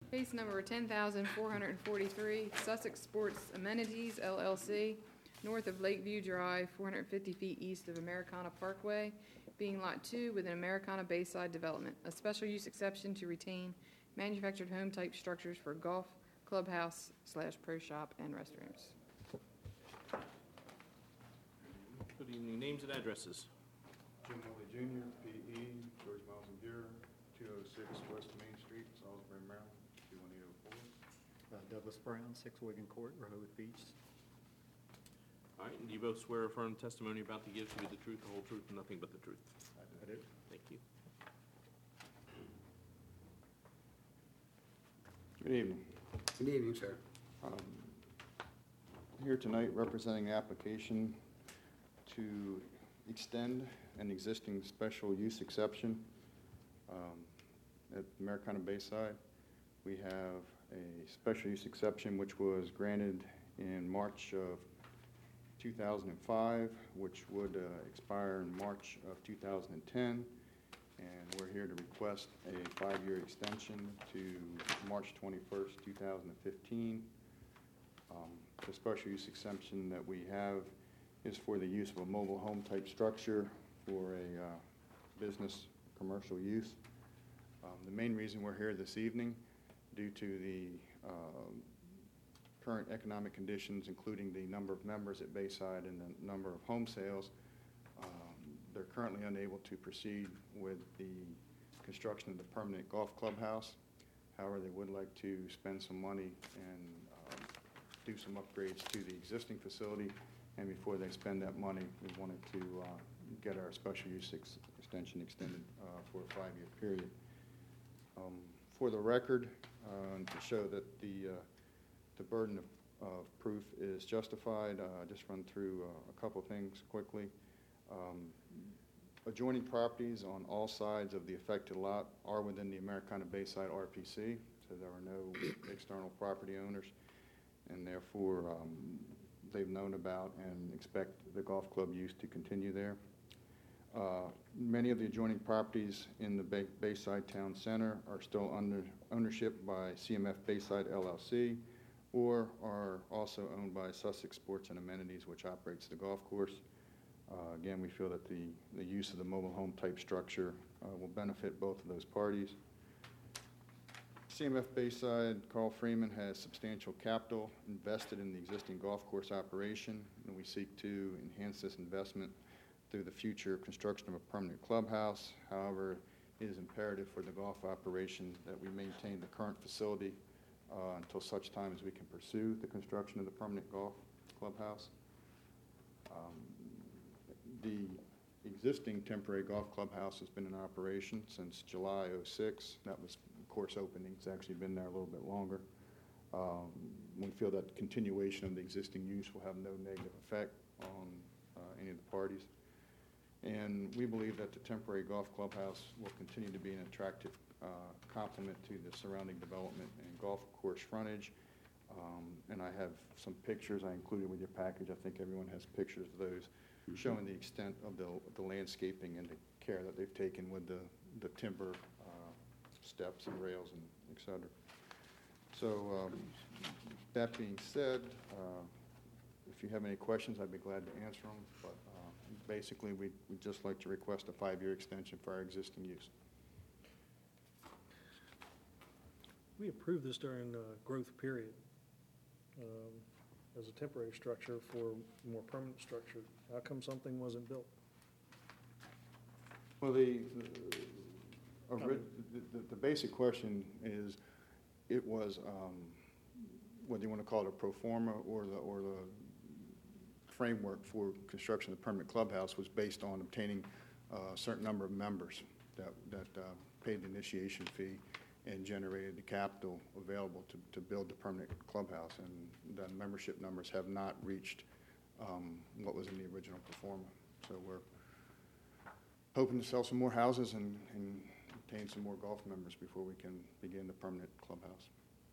Case number 10,443, Sussex Sports Amenities LLC, north of Lakeview Drive, 450 feet east of Americana Parkway, being Lot 2 within Americana Bayside Development. A special use exception to retain manufactured home-type structures for golf, clubhouse / pro shop, and restrooms. Good evening. Names and addresses. Jim Willie Jr., P.E., George Miles and Bureau, 206 West Main Street, Salisbury, Maryland, 21804. Douglas Brown, 6 Wigan Court, Rehoboth Beach. All right, and do you both swear or affirm testimony about to give to be the truth, the whole truth, and nothing but the truth? I do. Thank you. Good evening. Good evening, sir. Here tonight representing the application to extend an existing special use exception at Americana Bayside. We have a special use exception which was granted in March of 2005, which would expire in March of 2010, and we're here to request a 5-year extension to March 21st, 2015. The special use exemption that we have is for the use of a mobile home type structure for a business commercial use. The main reason we're here this evening, due to the current economic conditions, including the number of members at Bayside and the number of home sales, they're currently unable to proceed with the construction of the permanent golf clubhouse. However, they would like to spend some money and do some upgrades to the existing facility, and before they spend that money, we wanted to get our special use extension extended for a 5-year period. For the record, to show that the burden of proof is justified, just run through a couple things quickly. Adjoining properties on all sides of the affected lot are within the Americana Bayside RPC, so there are no external property owners, and therefore they've known about and expect the golf club use to continue there. Many of the adjoining properties in the Bayside Town Center are still under ownership by CMF Bayside LLC, or are also owned by Sussex Sports and Amenities, which operates the golf course. Again, we feel that the use of the mobile home type structure will benefit both of those parties. CMF Bayside, Carl Freeman, has substantial capital invested in the existing golf course operation, and we seek to enhance this investment through the future construction of a permanent clubhouse. However, it is imperative for the golf operation that we maintain the current facility until such time as we can pursue the construction of the permanent golf clubhouse. The existing temporary golf clubhouse has been in operation since July '06. That was course opening. It's actually been there a little bit longer. We feel that continuation of the existing use will have no negative effect on any of the parties. And we believe that the temporary golf clubhouse will continue to be an attractive complement to the surrounding development and golf course frontage. And I have some pictures I included with your package. I think everyone has pictures of those showing the extent of the landscaping and the care that they've taken with the timber steps and rails and et cetera. So that being said, if you have any questions, I'd be glad to answer them. But basically, we'd just like to request a 5-year extension for our existing use. We approved this during the growth period as a temporary structure for a more permanent structure. How come something wasn't built? Well, the basic question is, it was whether you want to call it a pro forma or the framework for construction of the permanent clubhouse was based on obtaining a certain number of members that paid the initiation fee and generated the capital available to build the permanent clubhouse, and the membership numbers have not reached what was in the original pro forma. So we're hoping to sell some more houses and obtain some more golf members before we can begin the permanent clubhouse.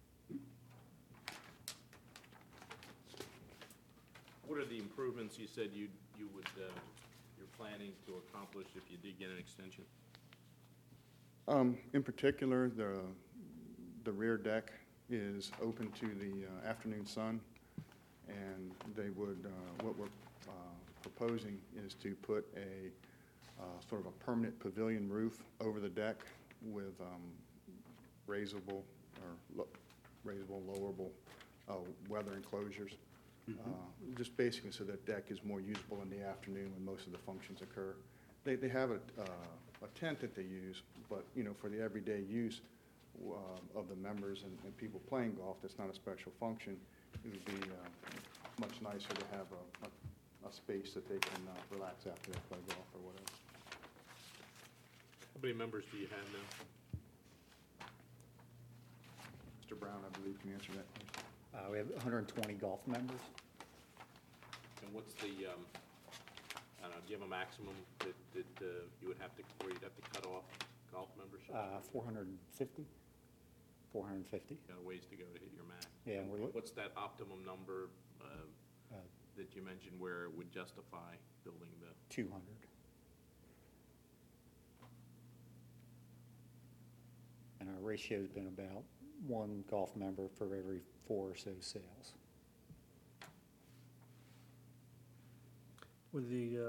What are the improvements you said you're planning to accomplish if you did get an extension? In particular, The rear deck is open to the afternoon sun, and they would, what we're proposing is to put a sort of a permanent pavilion roof over the deck with raisable, lowerable weather enclosures. Just basically so that deck is more usable in the afternoon when most of the functions occur. They have a tent that they use, but, you know, for the everyday use of the members and people playing golf, that's not a special function. It would be much nicer to have a space that they can relax after they play golf or whatever. How many members do you have now? Mr. Brown, I believe, can answer that question. We have 120 golf members. And what's the, I don't know, do you have a maximum that you would have to, where you'd have to cut off golf membership? 450. 450. Got a ways to go to hit your max. Yeah, And we're what's that optimum number Uh, that you mentioned where it would justify building the? 200. And our ratio's been about 1 golf member for every 4 or so sales. With the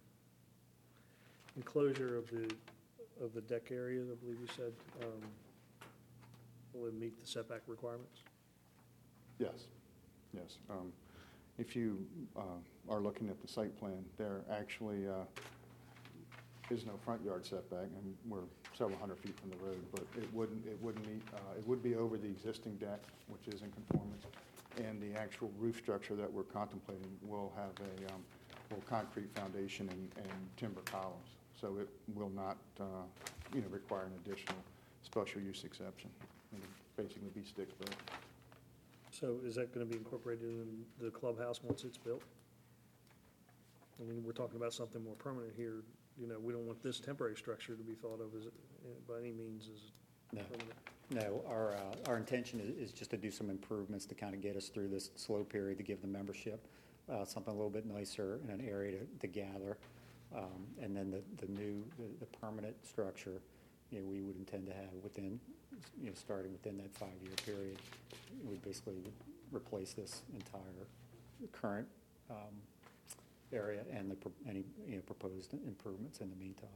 enclosure of the deck area, I believe you said, will it meet the setback requirements? Yes, yes. If you are looking at the site plan, there actually is no front yard setback, and we're several hundred feet from the road, but it wouldn't meet, it would be over the existing deck, which is in conformance, and the actual roof structure that we're contemplating will have a concrete foundation and timber columns, so it will not, require an additional special use exception. It'll basically be stick-built. So is that going to be incorporated in the clubhouse once it's built? I mean, we're talking about something more permanent here. You know, we don't want this temporary structure to be thought of as, by any means, as No. permanent. No, our intention is just to do some improvements to kind of get us through this slow period, to give the membership something a little bit nicer and an area to gather. And then the permanent structure, you know, we would intend to have within, you know, starting within that 5-year period. We basically would replace this entire current area and any, you know, proposed improvements in the meantime.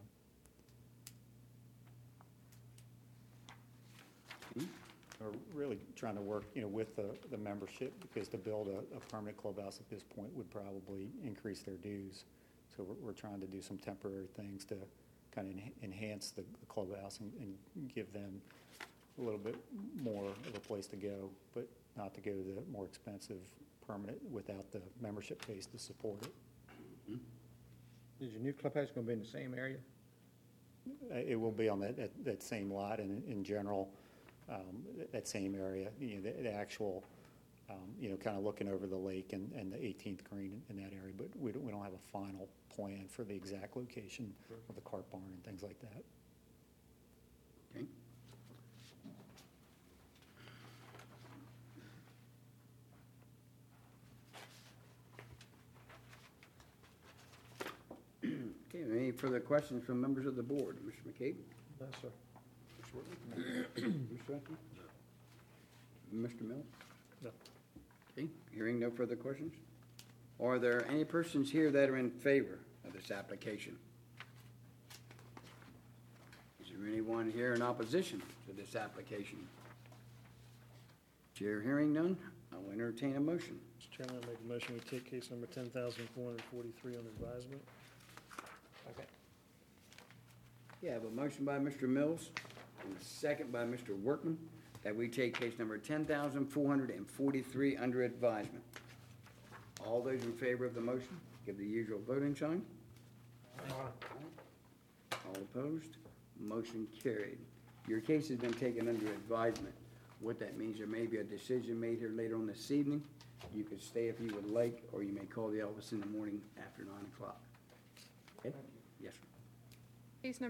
We're really trying to work, you know, with the membership, because to build a permanent clubhouse at this point would probably increase their dues. So we're trying to do some temporary things to kind of enhance the clubhouse and give them a little bit more of a place to go, but not to go to the more expensive permanent without the membership base to support it. Is your new clubhouse going to be in the same area? It will be on that same lot, and in general, that same area, you know, the actual, you know, kind of looking over the lake and the 18th green in that area, but we don't have a final plan for the exact location of the cart barn and things like that. Okay. Okay, any further questions from members of the board? Mr. McCabe? No, sir. Mr. Sutton? Mr. Mills? No. Okay, hearing no further questions. Are there any persons here that are in favor of this application? Is there anyone here in opposition to this application? Chair hearing none, I will entertain a motion. Mr. Chairman, I make a motion, we take case number 10,443 under advisement. Okay. Yeah, I have a motion by Mr. Mills and a second by Mr. Workman that we take case number 10,443 under advisement. All those in favor of the motion, give the usual voting sign. All opposed, motion carried. Your case has been taken under advisement. What that means, there may be a decision made here later on this evening. You could stay if you would like, or you may call the office in the morning after 9 o'clock. Okay? Yes, sir. Case number